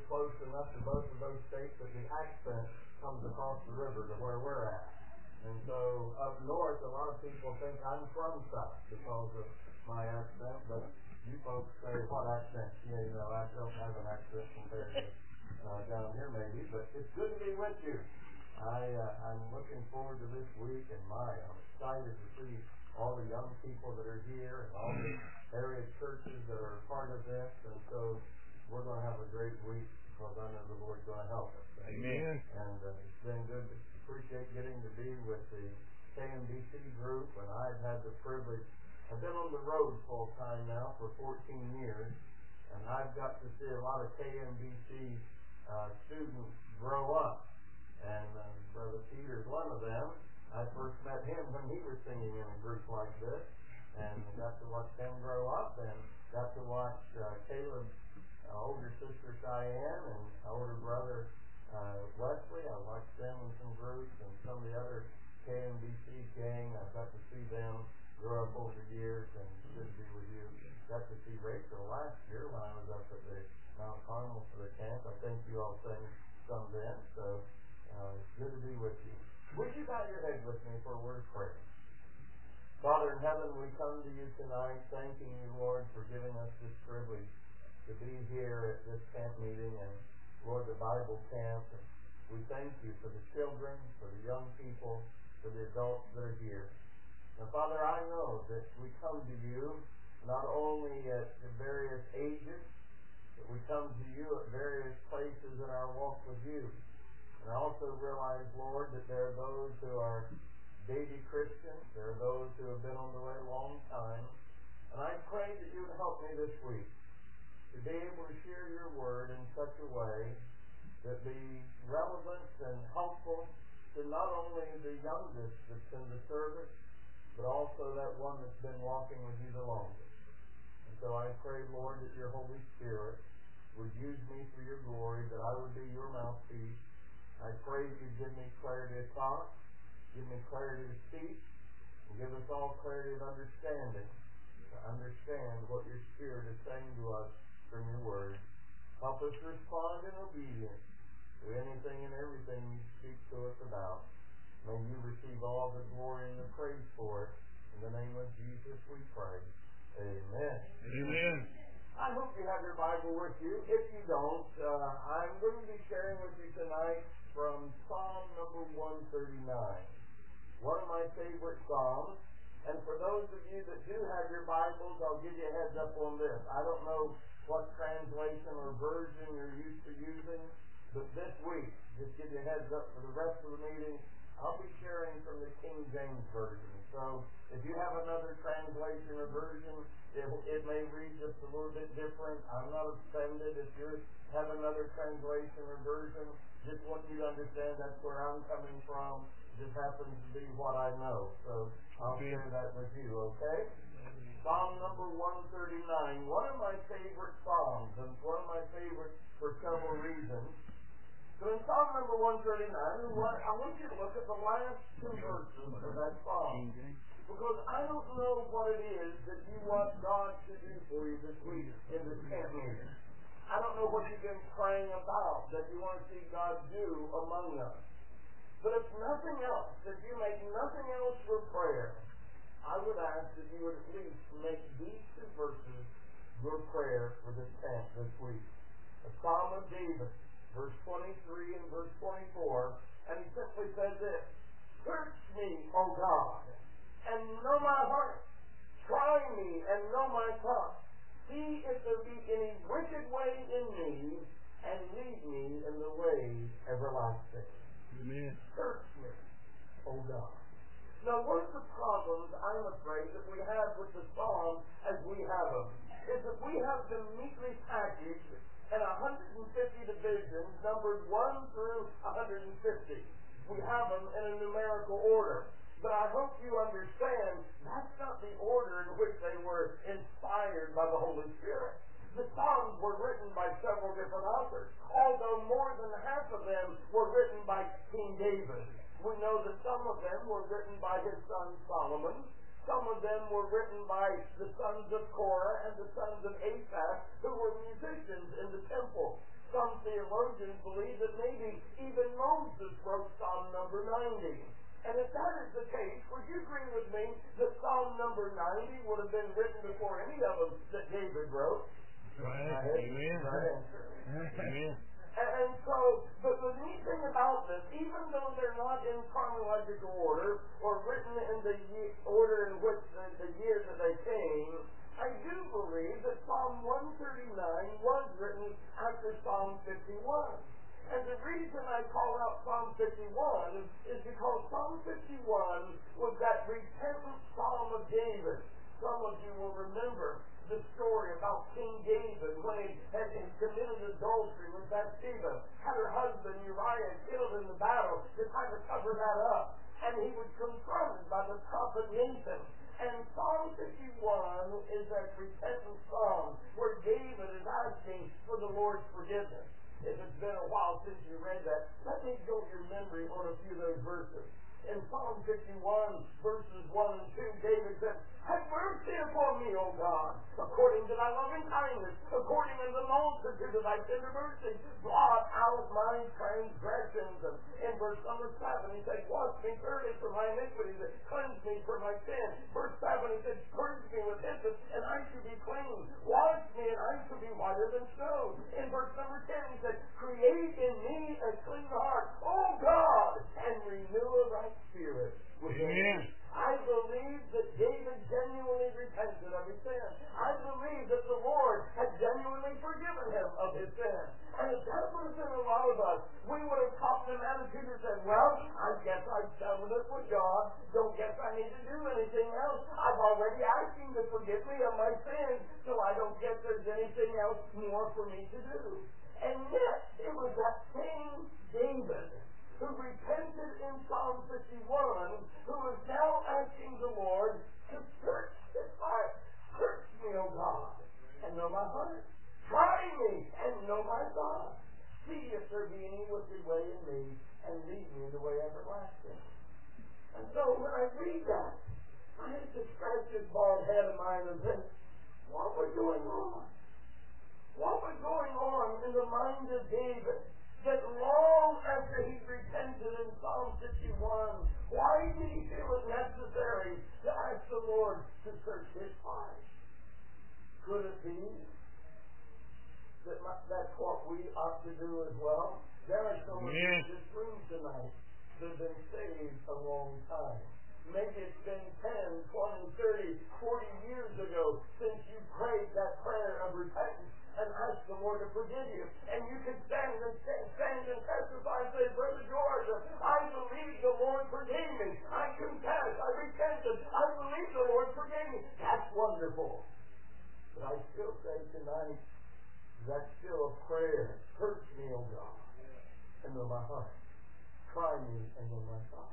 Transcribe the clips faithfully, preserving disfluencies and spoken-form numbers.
close enough to both of those states that the accent comes across the river to where we're at. And so up north, a lot of people think I'm from South because of my accent, but you folks say, what accent? Yeah, you know, I don't have an accent compared to uh, down here maybe, but it's good to be with you. I, uh, I'm looking forward to this week, and my, I'm excited to see all the young people that are here and all the area churches that are part of this, and so we're going to have a great week because I know the Lord's going to help us. Amen. And uh, it's been good to appreciate getting to be with the K M B C group, and I've had the privilege, I've been on the road full time now for fourteen years, and I've got to see a lot of K M B C uh, students grow up. And uh, Brother Peter's one of them. I first met him when he was singing in a group like this, and got to watch him grow up, and got to watch uh, Caleb's uh, older sister Cheyenne and older brother uh, Wesley. I watched them in some groups, and some of the other K M B C gang. I've got to see them grow up over the years, and it's good to be with you. Got to see Rachel last year when I was up at the Mount Carmel for the camp. I think you all sang some then, so uh, it's good to be with you. Would you bow your head with me for a word of prayer? Father in heaven, we come to you tonight thanking you, Lord, for giving us this privilege to be here at this camp meeting and, Lord, the Bible camp. And we thank you for the children, for the young people, for the adults that are here. Now, Father, I know that we come to you not only at the various ages, but we come to you at various places in our walk with you. And I also realize, Lord, that there are those who are baby Christians. There are those who have been on the way a long time. And I pray that you would help me this week to be able to share your word in such a way that be relevant and helpful to not only the youngest that's in the service, but also that one that's been walking with you the longest. And so I pray, Lord, that your Holy Spirit would use me for your glory, that I would be your mouthpiece. I pray that you'd give me clarity of thought, give me clarity to speak, and give us all clarity of understanding, to understand what your Spirit is saying to us from your word. Help us respond in obedience to anything and everything you speak to us about. May you receive all the glory and the praise for it. In the name of Jesus we pray. Amen. Amen. I hope you have your Bible with you. If you don't, uh, I'm going to be sharing with you tonight from Psalm number one thirty-nine. One of my favorite Psalms. And for those of you that do have your Bibles, I'll give you a heads up on this. I don't know what translation or version you're used to using, but this week, just give you a heads up for the rest of the meeting, I'll be sharing from the King James Version. So if you have another translation or version, it, it may read just a little bit different. I'm not offended if you have another translation or version. Just want you to understand that's where I'm coming from. It just happens to be what I know. So I'll share that with you, okay? Psalm number one thirty-nine, one of my favorite Psalms, and one of my favorites for several reasons. So in Psalm number one thirty-nine, I want you to look at the last two verses of that Psalm. Because I don't know what it is that you want God to do for you this week in this camp meeting. I don't know what you've been praying about that you want to see God do among us. But if nothing else, if you make nothing else for prayer, I would ask that you would at least make these two verses your prayer for this camp this week. The Psalm of David, verse twenty-three and verse twenty-four, and he simply says this: "Search me, O God, and know my heart. Try me and know my thoughts. See if there be any wicked way in me, and lead me in the way everlasting." Amen. Search me, O God. Now, one of the problems, I'm afraid, that we have with the Psalms as we have them is that we have them neatly packaged in one hundred fifty divisions, numbered one through one hundred fifty. We have them in a numerical order. But I hope you understand that's not the order in which they were inspired by the Holy Spirit. The Psalms were written by several different authors, although more than half of them were written by King David. We know that some of them were written by his son Solomon. Some of them were written by the sons of Korah and the sons of Asaph, who were musicians in the temple. Some theologians theologians believe that maybe even Moses wrote Psalm number ninety. And if that is the case, would you agree with me that Psalm number ninety would have been written before any of them that David wrote? Right. Amen. Right answer. Amen. And so, but the neat thing about this, even though they're not in chronological order or written in the ye- order in which the, the year that they came, I do believe that Psalm one thirty-nine was written after Psalm fifty-one. And the reason I call out Psalm fifty-one is because Psalm fifty-one was that repentant Psalm of David. Some of you will remember the story about King David when he had committed adultery with Bathsheba, had her husband Uriah killed in the battle to try to cover that up. And he was confronted by the prophet Nathan. And Psalm fifty-one is that repentant psalm where David is asking for the Lord's forgiveness. If it's been a while since you read that, let me jolt your memory on a few of those verses. In Psalm fifty-one, verses one and two, David said, "Have mercy upon me, O God, according to thy loving kindness, according to the multitude of thy tender mercies, blot out my transgressions." And in verse number seven, he said, "Wash me thoroughly from my iniquities, and cleanse me from my sin." Verse seven, he said, "Purge me with hyssop, and I shall be clean. Wash me, and I shall be whiter than snow." In verse number ten, he said, "Create in me a clean heart, O God, and renew a right spirit within me." I believe that David genuinely repented of his sin. I believe that the Lord had genuinely forgiven him of his sin. And if that would have been a lot of us, we would have talked an attitude and said, "Well, I guess I've settled it with God. Don't guess I need to do anything else. I've already asked him to forgive me of my sins, so I don't guess there's anything else more for me to do." And yet, it was that same David who repented in Psalm fifty-one, who is now asking the Lord to search his heart. "Search me, O God, and know my heart. Try me and know my thoughts. See if there be any wicked way in me, and lead me in the way everlasting." And so when I read that, I had to scratch this bald head of mine and think, what was going on? What was going on in the mind of David? That long after he repented in Psalm fifty-one, why did he feel it necessary to ask the Lord to search his heart? Could it be that my, that's what we ought to do as well? There are some of you in this room tonight that have been saved a long time. Maybe it's been ten, twenty, thirty, forty years ago since you prayed that prayer of repentance and ask the Lord to forgive you. And you can stand and stand and testify and say, "Brother George, I believe the Lord forgave me. I confess, I repented. I believe the Lord forgave me." That's wonderful. But I still say tonight, that's still a prayer. "Search me, O God, and know my heart. Try me and know my thoughts."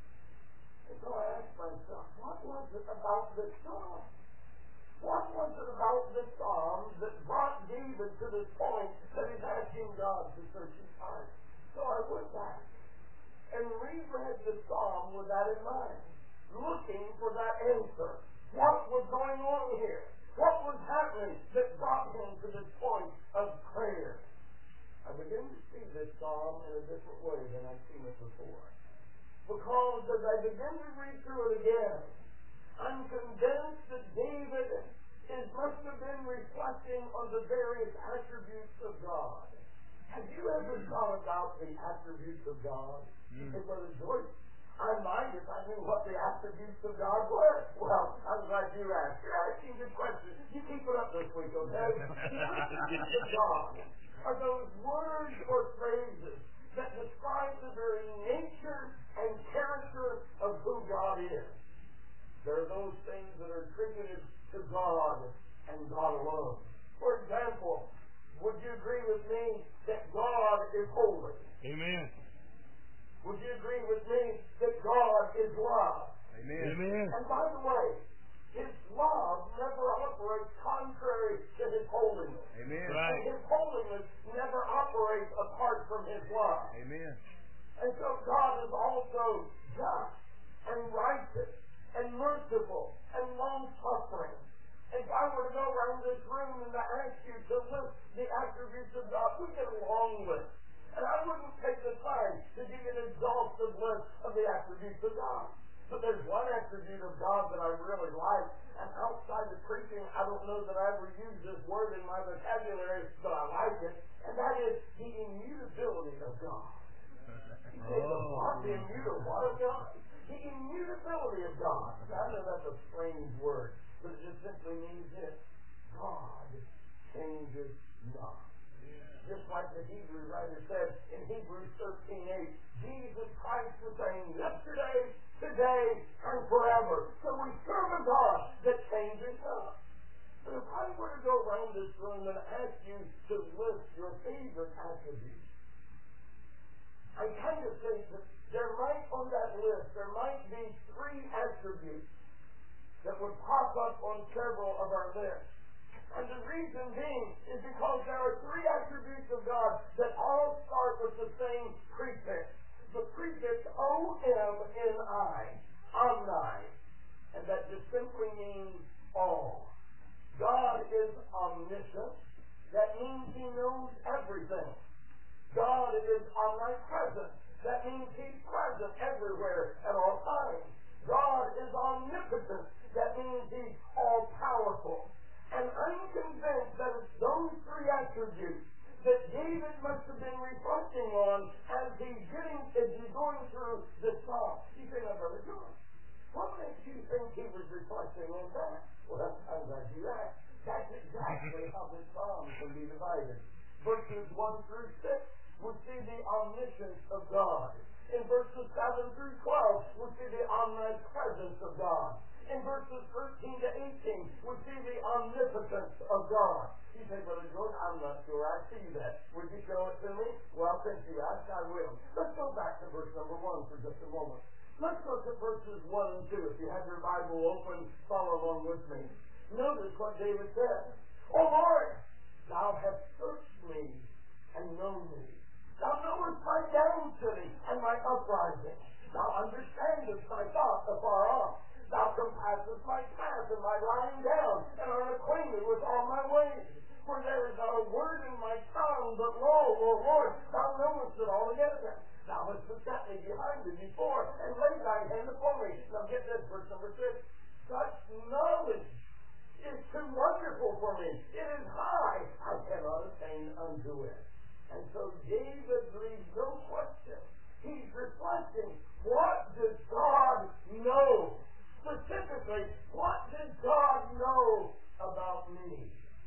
And so I asked myself, what was it about this psalm? What was it about this psalm that brought David to this point that he's asking God to search his heart? So I went back and reread the psalm with that in mind, looking for that answer. What was going on here? What was happening that brought him to this point of prayer? I began to see this psalm in a different way than I'd seen it before. Because as I begin to read through it again, I'm convinced that David is, must have been reflecting on the various attributes of God. Have you ever thought about the attributes of God? Mm. Hey, Brother George, I might if I knew what the attributes of God were. Well, I'm glad you asked. You're asking good questions. You keep it up this week, okay? The attributes of God are those words or phrases that describe the very nature and character of who God is. There are those things that are attributed to God and God alone. For example, would you agree with me that God is holy? Amen. Would you agree with me that God is love? Amen. Amen. And by the way, His love never operates contrary to His holiness. Amen. Right. And His holiness never operates apart from His love. Amen. And so God is also just and righteous and merciful and long-suffering. If I were to go around this room and to ask you to list the attributes of God, we get a long list. And I wouldn't take the time to give you an exhaustive list of the attributes of God. But there's one attribute of God that I really like, and outside of preaching, I don't know that I ever use this word in my vocabulary, but I like it, and that is the immutability of God. You say, the what? The immutability of God? The immutability of God. Now, I know that's a strange word, but it just simply means this. God changes not. Just like the Hebrew writer said in Hebrews thirteen eight, Jesus Christ the same yesterday, today, and forever. So we serve a God that changes not. But if I were to go around this room and ask you to list your favorite attributes, I kind of think that there might on that list, there might be three attributes that would pop up on several of our lists. And the reason being is because there are three attributes of God that all start with the same prefix. The prefix O M N I, omni, and that just simply means all. God is omniscient. That means He knows everything. God is omnipresent. That means He's present everywhere at all times. God is omnipotent. That means He's all-powerful. And I'm convinced that it's those three attributes that David must have been reflecting on as he's getting, as he's going through this psalm. You say, now, Brother John, what makes you think he was reflecting on that? Well, I'm glad you asked. That's exactly how this psalm can be divided. Verses one through six, we see the omniscience of God. In verses seven through twelve, we see the omnipresence of God. In verses thirteen to eighteen, we see the omnipotence of God. You say, Brother George, I'm not sure I see that. Would you show it to me? Well, since you asked, I will. Let's go back to verse number one for just a moment. Let's look at verses one and two. If you have your Bible open, follow along with me. Notice what David said. O Lord, Thou hast searched me and known me. Thou knowest my down sitting and my uprising. Thou understandest my thoughts afar off. Thou compassest my path and my lying down, and art acquainted with all my ways. For there is not a word in my tongue, but lo, O Lord, Thou knowest it altogether. Thou hast beset me behind and before, and laid Thine hand upon me. Now get this, verse number six. Such knowledge is too wonderful for me. It is high. I cannot attain unto it. And so David leaves no question. He's reflecting. What does God know? Specifically, what does God know about me?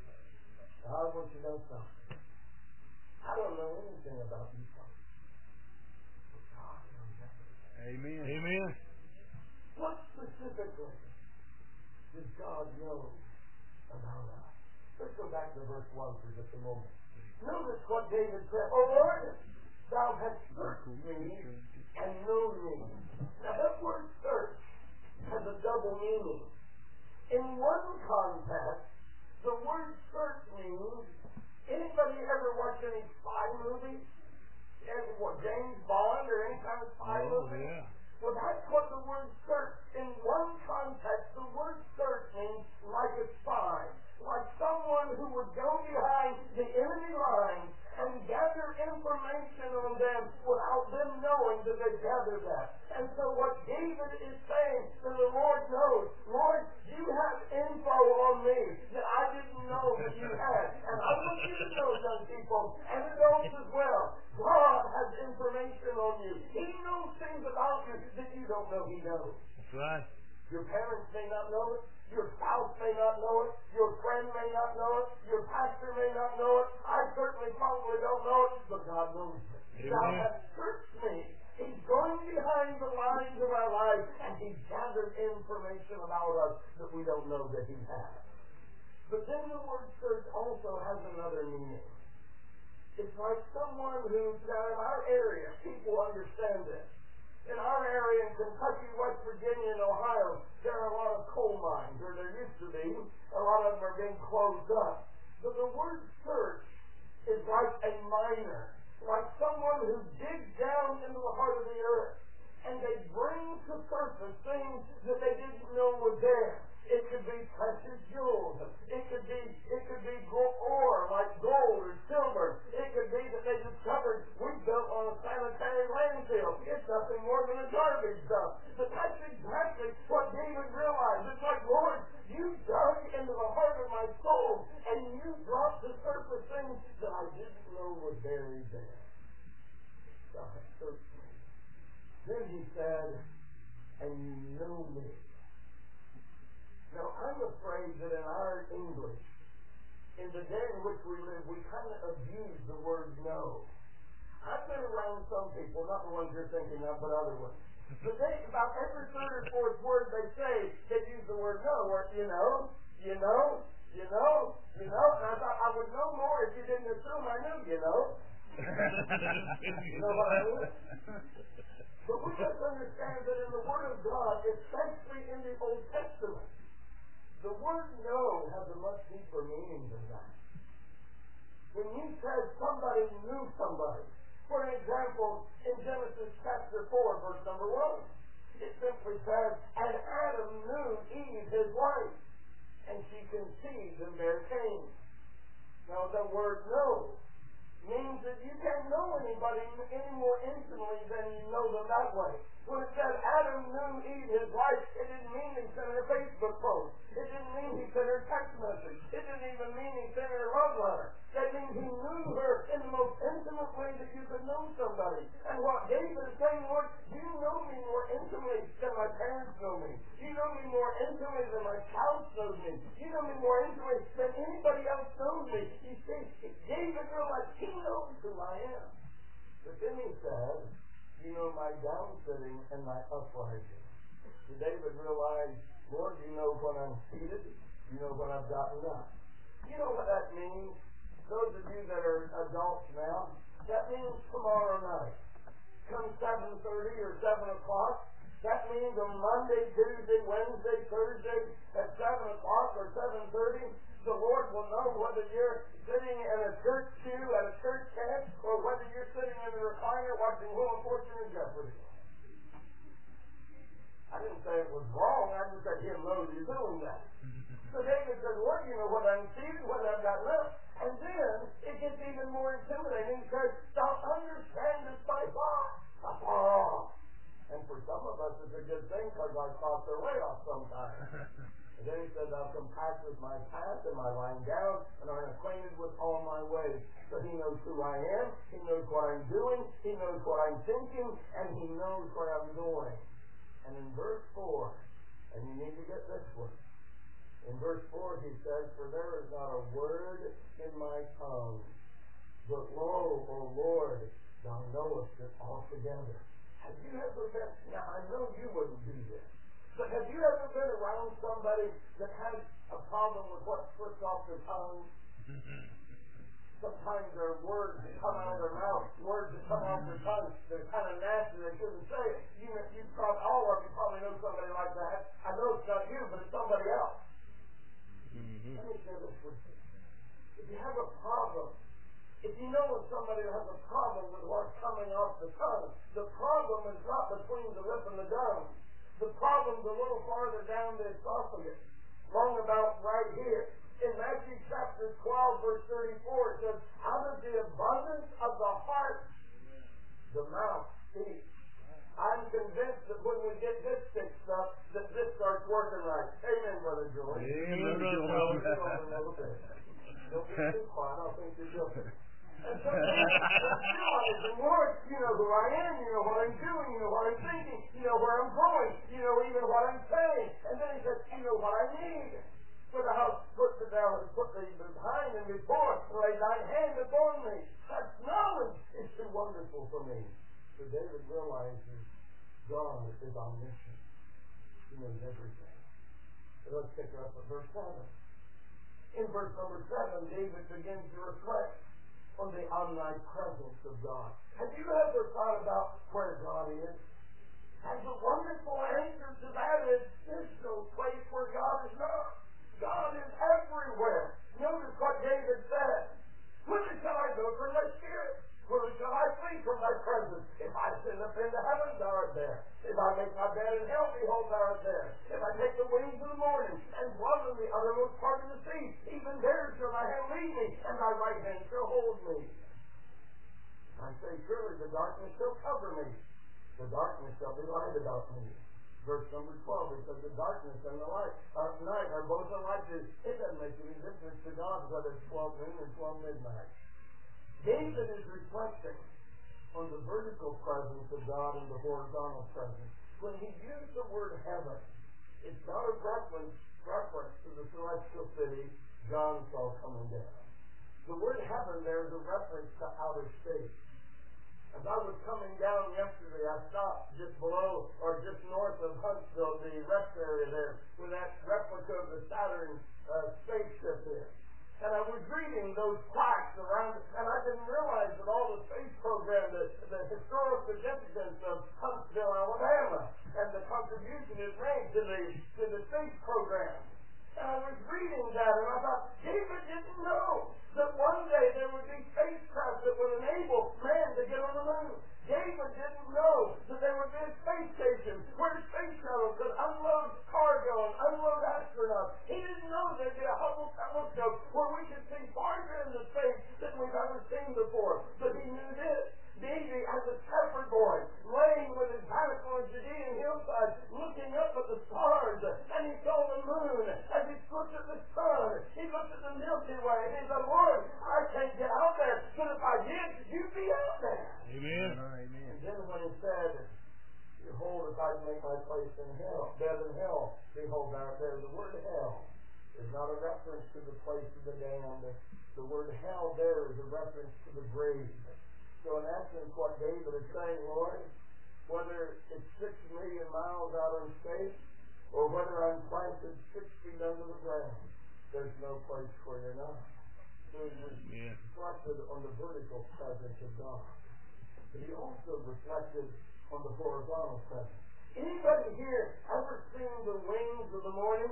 I want you to know something. I don't know anything about you folks. But God knows everything. Amen. Amen. What specifically does God know about us? Let's go back to verse one for just a moment. Notice what David said. O Lord, Thou hast searched me and known me. Now that word search has a double meaning. In one context, the word search means, anybody ever watch any spy movies? Ever what, James Bond or any kind of spy Oh, movie? yeah. Well, that's what the word search, in one context, the word search means like a spy. Like someone who would go behind the enemy lines and gather information on them without them knowing that they gathered that. And so what David is saying to the Lord knows, Lord, you have info on me that I didn't know that you had. And I want you to know, young people, and adults as well, God has information on you. He knows things about you that you don't know He knows. That's right. Your parents may not know it. Your spouse may not know it. Your friend may not know it. Your pastor may not know it. I certainly probably don't know it, but God knows it. Amen. God has searched me. He's going behind the lines of our lives, and He's gathered information about us that we don't know that He has. But then the word search also has another meaning. It's like someone who, now in our area, people understand this. In our area in Kentucky, West Virginia, and Ohio, there are a lot of coal mines, or there used to be. A lot of them are being closed up. But the word search is like a miner, like someone who digs down into the heart of the earth, and they bring to surface things that they didn't know were there. It could be precious jewels, landfill. It's nothing more than a garbage dump. But that's exactly what David realized. It's like, Lord, you dug into the heart of my soul, and you brought to surface things that I didn't know were buried there. God searched me. Then he said, and you know me. Now, I'm afraid that in our English, in the day in which we live, we kind of abuse the word know. I've been around some people, not the ones you're thinking of, but other ones. But they, about every third or fourth word they say, they use the word know, or you know, you know, you know, you know. And I thought I would know more if you didn't assume I knew, you know. You know what I mean? But we must understand that in the Word of God, especially in the Old Testament, the word know has a much deeper meaning than that. When you said somebody knew somebody, for example, in Genesis chapter four, verse number one, it simply says, and Adam knew Eve, his wife, and she conceived and bare Cain. Now, the word know means that you can't know anybody any more intimately than you know them that way. When it said Adam knew Eve, his wife, it didn't mean he sent her a Facebook post. It didn't mean he sent her a text message. It didn't even mean he sent her a love letter. That means he knew her in the most intimate way that you could know somebody. And what David is saying, Lord, you know me more intimately than my parents know me. You know me more intimately than my spouse knows me. You know me more intimately than anybody else knows me. You see, David realized he knows who I am. But then he said, you know my down sitting and my uprising. So David realized, Lord, you know when I'm seated. You know when I've gotten up. You know what that means? Those of you that are adults now, that means tomorrow night. Come seven thirty or seven o'clock, that means on Monday, Tuesday, Wednesday, Thursday at seven o'clock or seven thirty, the Lord will know whether you're sitting in a church pew at a church camp or whether you're sitting in a recliner watching Wheel of Fortune and Jeopardy. I didn't say it was wrong. I just said He'll know you're doing that. So David said, Lord, you know what I'm seeing, what I've got left. And then it gets even more intimidating. He says, thou understandest my thoughts afar off. And for some of us, it's a good thing because our thoughts are way off sometimes. And then he said, thou compactest my path and my lying down, and art acquainted with all my ways. So he knows who I am, he knows what I'm doing, he knows what I'm thinking, and he knows where I'm going. And in verse four, and you need to get this one. In verse four he says, for there is not a word in my tongue, but lo, O Lord, thou knowest it altogether. Have you ever been, now I know you wouldn't do this, but have you ever been around somebody that has a problem with what slips off their tongue? Sometimes there are words that come out of their mouth, words that come off their tongue, they're kind of nasty, they shouldn't say it. You, you probably, all of you probably know somebody like that. I know it's not you, but it's somebody else. Mm-hmm. Let me say this with you. If you have a problem, if you know of somebody who has a problem with what's coming off the tongue, the problem is not between the lip and the gum. The problem's a little farther down the esophagus, long about right here. In Matthew chapter twelve, verse thirty-four, it says, out of the abundance of the heart, the mouth speaks. I'm convinced that when we get this fixed up, that this starts working right. Amen, Brother George. Amen, Brother George. Don't be too quiet. I'll think you're guilty. And so realize, Lord, you know who I am, you know what I'm doing, you know what I'm thinking, you know where I'm going, you know even what I'm saying. And then he says, you know what I need. For the house, put the down and put the behind and before, and lay thine hand upon me. Such knowledge is too wonderful for me. So David realizes God is omniscient. He knows everything. So let's pick up at verse seven. In verse number seven, David begins to reflect on the omnipresence of God. Have you ever thought about where God is? And the wonderful answer to that is, there's no place where God is not. God is everywhere. Notice what David said. Whither shall I go from thy spirit? Whither shall I flee from thy presence? If I ascend up into heaven, thou art there. If I make my bed in hell, behold, thou art there. If I take the wings of the morning and dwell in the uttermost part of the sea, even there shall thy hand lead me, and thy right hand shall hold me. I say, surely the darkness shall cover me, The darkness shall be light about me. Verse number twelve, it says the darkness and the light, uh, night are both alike. It doesn't make any difference to God whether it's twelve noon or twelve midnight. David is reflecting on the vertical presence of God and the horizontal presence. When he used the word heaven, it's not a reference, reference to the celestial city John saw coming down. The word heaven there is a reference to outer space. As I was coming down yesterday, I stopped just below or just north of Huntsville, the rest area there, with that replica of the Saturn uh, spaceship there. And I was reading those plaques around it, and I didn't realize that all the space program, the, the historical significance of Huntsville, Alabama, and the contribution it made to the to the space program. And I was reading that, and I thought, David didn't know that one day there would be spacecraft that would enable man to get on the moon. David didn't know that there would be a space station where space shuttle could unload cargo and unload astronauts. He didn't know there'd be a Hubble telescope where we could see farther into space than we've ever seen before. But he knew this. David, as a shepherd boy, laying with his back on a Judean hillside, looking up at the stars, and he saw the moon. As he looked at the sun, he looked at the Milky Way, and he said, Lord, I can't get out there, but if I did, you'd be out there. Amen. Amen. And then when he said, behold, if I make my place in hell, death in hell, behold, there, there, the word hell is not a reference to the place of the damned. The word hell there is a reference to the grave. So in essence, what David is saying, Lord, whether it's six million miles out in space, or whether I'm planted six feet under the ground, there's no place where you're not. So he yeah. reflected on the vertical presence of God. But he also reflected on the horizontal presence. Anybody here ever seen the wings of the morning?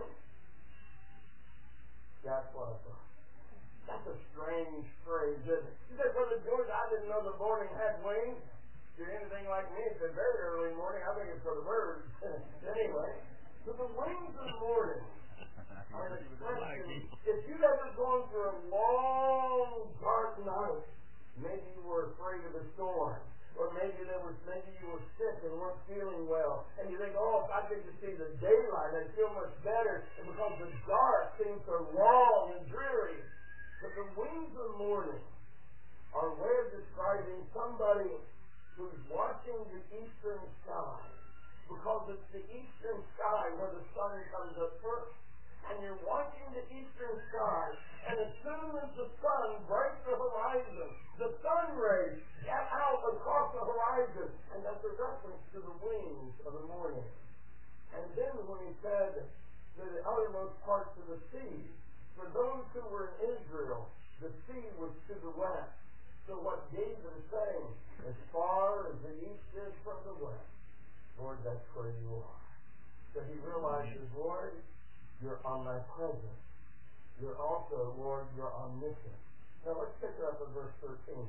That's what I thought. That's a strange phrase, isn't it? You said, Brother George, I didn't know the morning had wings. If you're anything like me, it's a very early morning. I think it's for the birds. Anyway, so the wings of the morning are an expression. If you've ever gone through a long, dark night, maybe you were afraid of a storm. Or maybe there was, maybe you were sick and weren't feeling well, and you think, oh, if I could just see the daylight, I'd feel much better. And because the dark seems so long and dreary. But the wings of morning are a way of describing somebody who's watching the eastern sky, because it's the eastern sky where the sun comes up first. And you're watching the eastern sky, and as soon as the sun breaks the horizon, the sun rays get out across the horizon, and that's a reference to the wings of the morning. And then when he said to the uttermost parts of the sea, for those who were in Israel, the sea was to the west. So what David is saying, as far as the east is from the west, Lord, that's where you are. So he realizes, Lord, you're omnipresent. You're also, Lord, you're omniscient. Now let's pick it up at verse thirteen.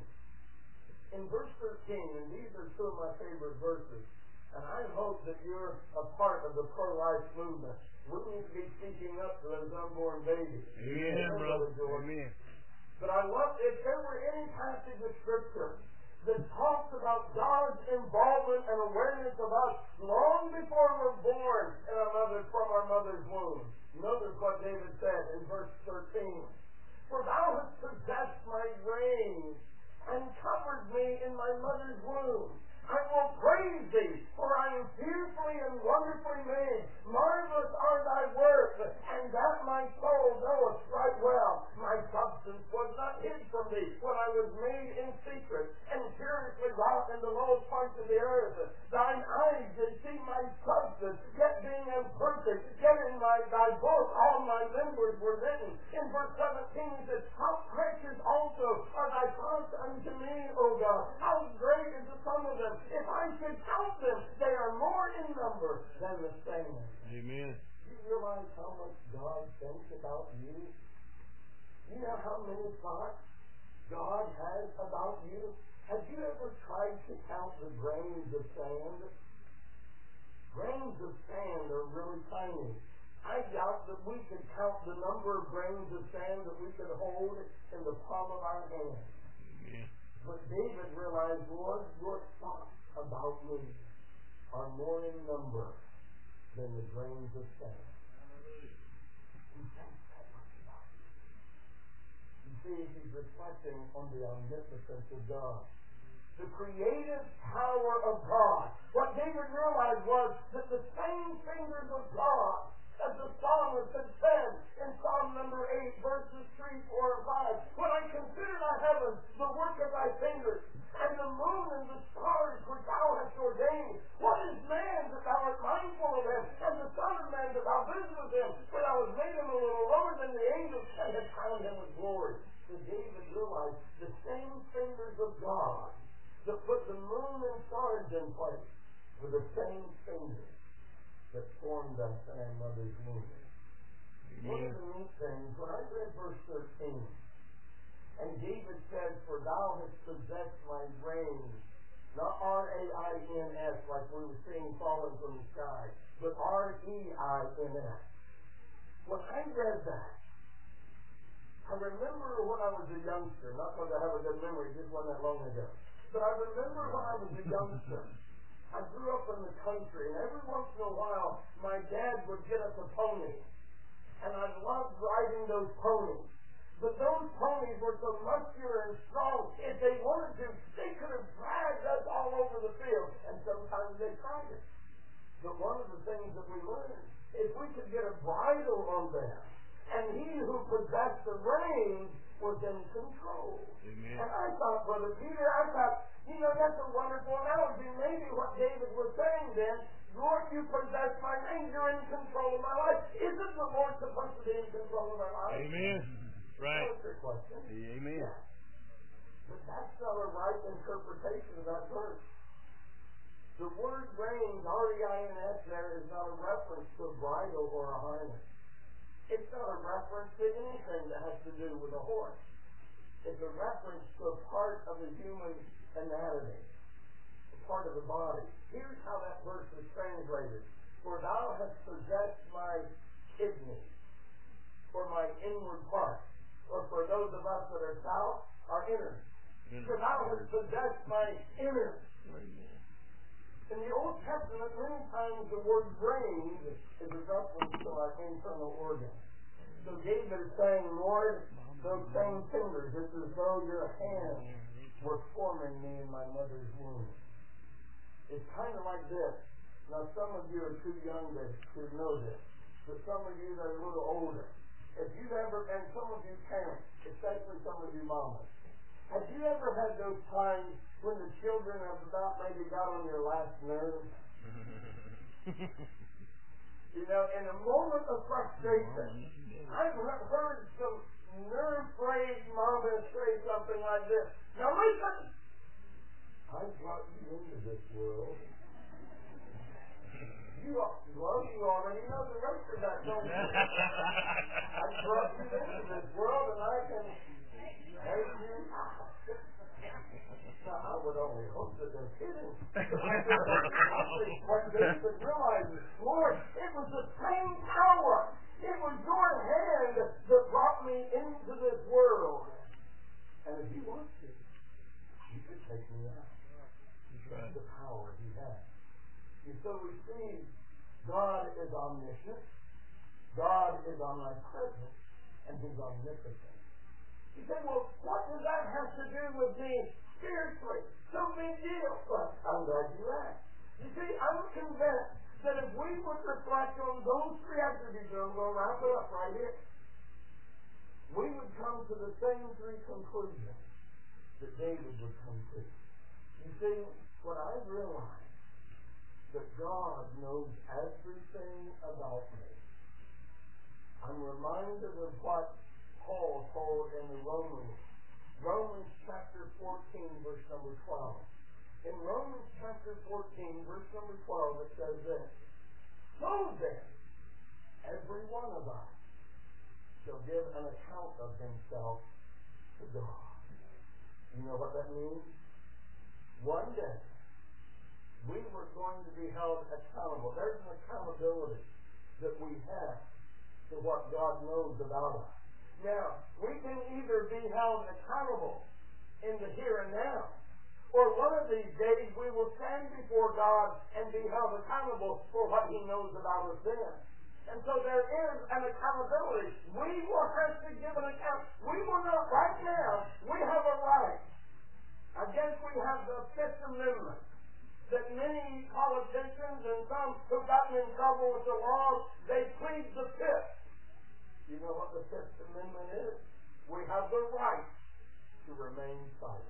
In verse thirteen, and these are two of my favorite verses, and I hope that you're a part of the pro-life movement. We need to be speaking up to those unborn babies. Amen, brother. Amen. But I love, if there were any passage of Scripture that talks about God's involvement and awareness of us long before we're born in our mother, from our mother's womb. Notice what David said in verse thirteen. For thou hast possessed my reins and covered me in my mother's womb. I will praise thee, for I am fearfully and wonderfully made. Marvelous are thy works, and that my soul knoweth right well. My substance was not hid from thee when I was made in secret, and curiously wrought in the lowest parts of the earth. Thine eyes did see my substance, yet being imperfect, yet in my thy book all my members were written. In verse seventeen it says, how precious also are thy thoughts unto me, O God. How great is the sum of them. If I should count them, they are more in number than the sand. Amen. You realize how much God thinks about you? You know how many thoughts God has about you? Have you ever tried to count the grains of sand? Grains of sand are really tiny. I doubt that we could count the number of grains of sand that we could hold in the palm of our hand. Yeah. But David realized, Lord, your thoughts about me. are more in number than the grains of sand. He thinks that much about you. You see, he's reflecting on the omnipotence of God. The creative power of God. What David realized was that the same fingers of God, as the psalmist had said in Psalm number eight, verses three, four, and five, when I consider thy heavens, the work of thy fingers, and the moon and the stars which thou hast ordained, what is man that thou art mindful of him, and the son of man that thou visitest him? For thou hast made him a little lower than the angels, and hast crowned him with glory. So David realized the same fingers of God that put the moon and stars in place were the same fingers that formed us in our mother's womb. Amen. One of the neat things, when I read verse thirteen, and David said, for thou hast possessed my reins, not R A I N S like we were seeing falling from the sky, but R E I N S. When I read that, I remember when I was a youngster, not because I have a good memory, just wasn't that long ago. But I remember when I was a youngster, I grew up in the country, and every once in a while, my dad would get us a pony. And I loved riding those ponies. But those ponies were so muscular and strong, if they wanted to, they could have dragged us all over the field. And sometimes they tried it. But one of the things that we learned, if we could get a bridle on them, and he who possessed the reins was in control. Amen. And I thought, Brother Peter, I thought, you know, that's a wonderful analogy. Maybe what David was saying then, Lord, you possess my reins, you're in control of my life. Isn't the Lord supposed to be in control of our life? Amen. Right. That's your question. Amen. Yeah. But that's not a right interpretation of that verse. The word reins, R E I N S there, is not a reference to a bridle or a harness. It's not a reference to anything that has to do with a horse. It's a reference to a part of the human anatomy, a part of the body. Here's how that verse is translated. For thou hast possessed my kidney, or my inward part, or for those of us that are south, our innards. For thou hast possessed my innards. In the Old Testament, many times the word brain is a reference to our internal organs. So David is saying, Lord, those same fingers, it's as though your hands were forming me in my mother's womb. It's kind of like this. Now, some of you are too young to, to know this, but some of you that are a little older, if you've ever, and some of you parents, especially some of you mamas, have you ever had those times when the children have about maybe got on your last nerve? You know, in a moment of frustration, I've heard some nerve-frayed mama say something like this. Now listen, I brought you into this world. You, well, you already know the rest of that, don't you? I brought you into this world and I can take you out. Now, I would only hope that they're kidding. What David realizes, Lord, it was the same power. It was your hand that brought me into this world. And if you want to, you could take me out. That's the power he has. And so we see God is omniscient, God is omnipresent, and he's omnipotent. You say, well, what does that have to do with me spiritually? No big deal. But I'm glad you asked. You see, I'm convinced that if we would reflect on those three attributes, and I'm going to wrap it up right here, we would come to the same three conclusions that David would come to. You see, what I realized, that God knows everything about me. I'm reminded of what Paul told in the Romans, Romans chapter fourteen, verse number twelve. In Romans chapter fourteen, verse number twelve, it says this, so then, every one of us shall give an account of himself to God. You know what that means? One day, we were going to be held accountable. There's an accountability that we have to what God knows about us. Now, we can either be held accountable in the here and now, or one of the these days we will stand before God and be held accountable for what He knows about us then. And so there is an accountability. We will have to give an account. We will not, right now, we have a right. I guess we have the Fifth Amendment that many politicians and some who've gotten in trouble with the law, they plead the Fifth. You know what the Fifth Amendment is? We have the right to remain silent.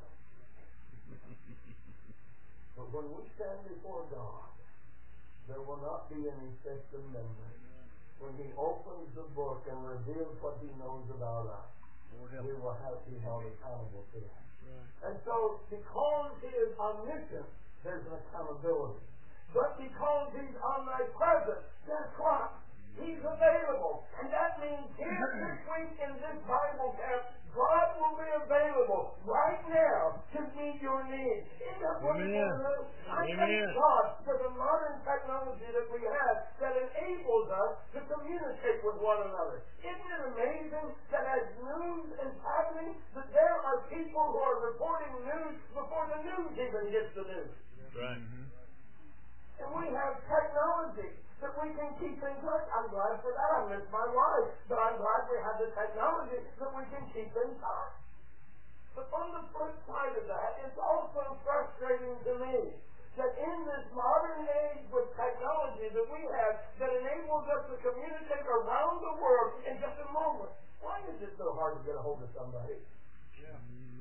But when we stand before God, there will not be any Fifth Amendment. When He opens the book and reveals what He knows about us, we will have to be held accountable to that. And so, because He is omniscient, there's an accountability. But because He's omnipresent, guess what? He's available. And that means here this week in this Bible camp, God will be available right now to meet your needs. Isn't that what you want to know? I thank God for the modern technology that we have that enables us to communicate with one another. Isn't it amazing that as news is happening, that there are people who are reporting news before the news even gets the news? Right. And we have technology that we can keep in touch. I'm glad for that. I miss my wife. But I'm glad we have the technology that we can keep in touch. But on the flip side of that, it's also frustrating to me that in this modern age with technology that we have that enables us to communicate around the world in just a moment. Why is it so hard to get a hold of somebody? Yeah.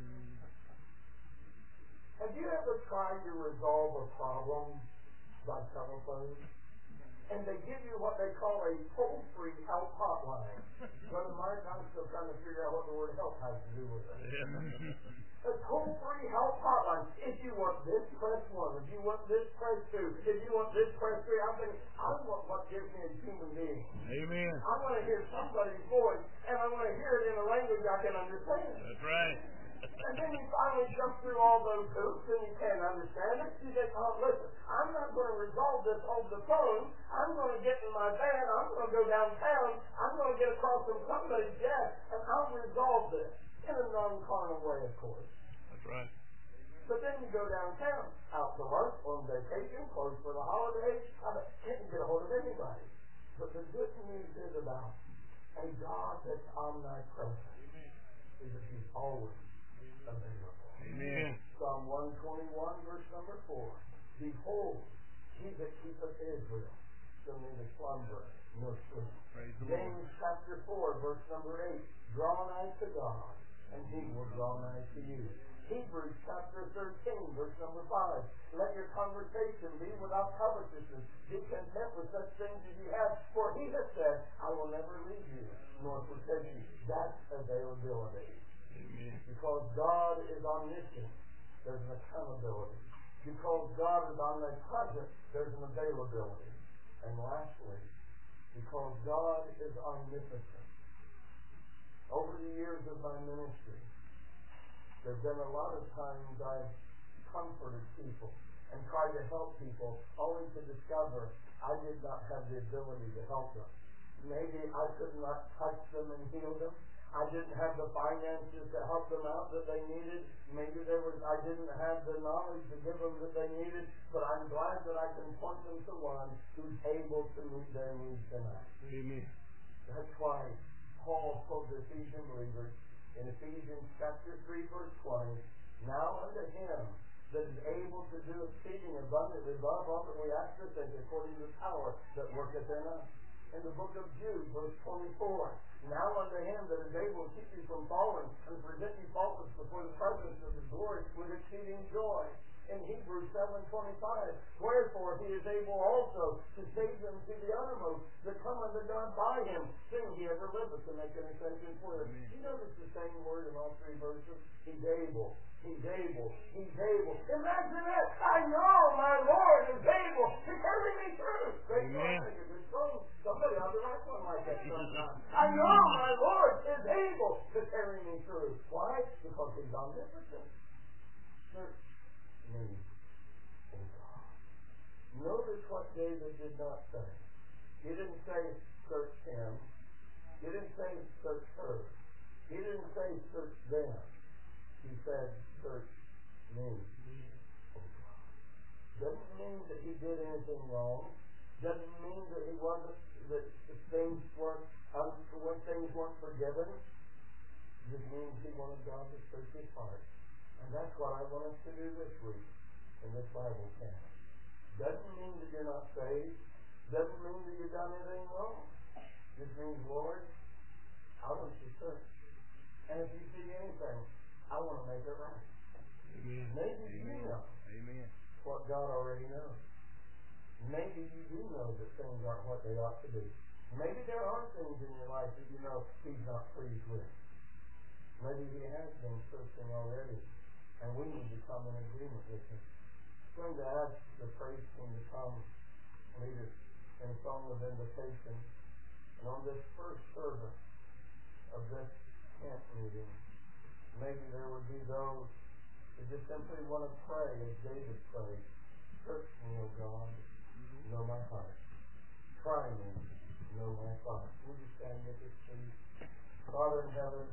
Have you ever tried to resolve a problem by telephone? And they give you what they call a toll-free help hotline. Brother Mark, I'm still trying to figure out what the word help has to do with it. Yeah. A toll-free help hotline. If you want this, press one. If you want this, press two. If you want this, press three. I'm thinking, I want what gives me a human being. Amen. I want to hear somebody's voice, and I want to hear it in a language I can understand. That's right. And then you finally jump through all those hoops and you can't understand it. You say, oh, listen, I'm not going to resolve this over the phone. I'm going to get in my van. I'm going to go downtown. I'm going to get across from somebody's desk, and I'll resolve this in a non-carnal way, of course. That's right. But then you go downtown, out to lunch, on vacation, closed for the holidays. I can't get a hold of anybody. But the good news is about a God that's omnipresent is that He's always available. Amen. Psalm one twenty-one, verse number four. Behold, He that keepeth Israel shall neither slumber nor sleep. James chapter four, verse number eight. Draw nigh to God, and He will draw nigh to you. Hebrews chapter thirteen, verse number five. Let your conversation be without covetousness. Be content with such things as you have. For He has said, I will never leave you, nor forsake you. That's availability. Amen. Because God is omniscient, there's an accountability. Because God is omnipresent, there's an availability. And lastly, because God is omnipotent. Over the years of my ministry, there have been a lot of times I've comforted people and tried to help people only to discover I did not have the ability to help them. Maybe I could not touch them and heal them. I didn't have the finances to help them out that they needed. Maybe there was I didn't have the knowledge to give them that they needed. But I'm glad that I can point them to one who's able to meet their needs tonight. Amen. That's why Paul told the Ephesian believers in Ephesians chapter three, verse twenty, now unto Him that is able to do exceeding abundantly above all that we ask or think, according to the power that worketh in us. In the book of Jude, verse twenty-four, now unto Him that is able to keep you from falling and present you faultless before the presence of His glory with exceeding joy. In Hebrews seven twenty-five, wherefore He is able also to save them to the uttermost that come unto God by Him, seeing He ever liveth to make intercession for them. You notice the same word in all three verses? He's able. He's able. He's able. Imagine that. I know my Lord is able to carry me through. Great Amen. God, it's a good song. Somebody ought to write one like that sometime. I know my Lord is able to carry me through. Why? Because He's omnipotent. Search me, O God. Notice what David did not say. He didn't say, search him. He didn't say, search her. He didn't say, search them. He said, search me, O God. did anything wrong. Doesn't mean that he wasn't, that things weren't, um, when things weren't forgiven. It just means he wanted God to search his heart. And that's what I want us to do this week in this Bible camp. Doesn't mean that you're not saved. Doesn't mean that you've done anything wrong. Just means, Lord, I want you to search. And if you see anything, I want to make it right. Amen. Maybe Amen. you know Amen. what God already knows. Maybe you do know that things aren't what they ought to be. Maybe there are things in your life that you know he's not pleased with. Maybe he has been searching already, and we need to come in agreement with him. I'm going to ask the praise team to come lead us in a song of invitation. And on this first service of this camp meeting, maybe there would be those who just simply want to pray as David prayed. Search me, O God, know my heart. Try me, know my thoughts. Would you stand with us, please? Father in heaven,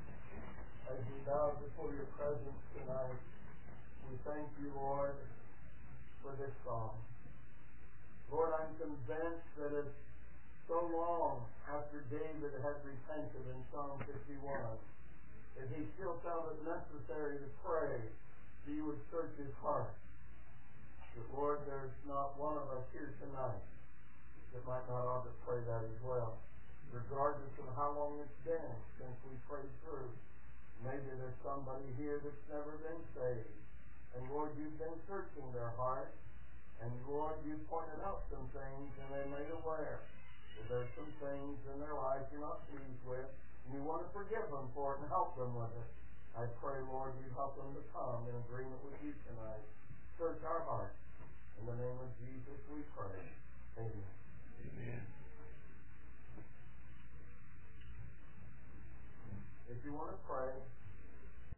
as we bow before your presence tonight, we thank you, Lord, for this song. Lord, I'm convinced that it's so long after David had repented in Psalm fifty-one that he still felt it necessary to pray that you would search his heart. But Lord, there's not one of us here tonight that might not ought to pray that as well, regardless of how long it's been since we prayed through. Maybe there's somebody here that's never been saved. And Lord, you've been searching their heart. And Lord, you've pointed out some things and they're made aware that there's some things in their life you're not pleased with. And you want to forgive them for it and help them with it. I pray, Lord, you help them to come in agreement with you tonight. Search our hearts. In the name of Jesus we pray. Amen. Amen. If you want to pray,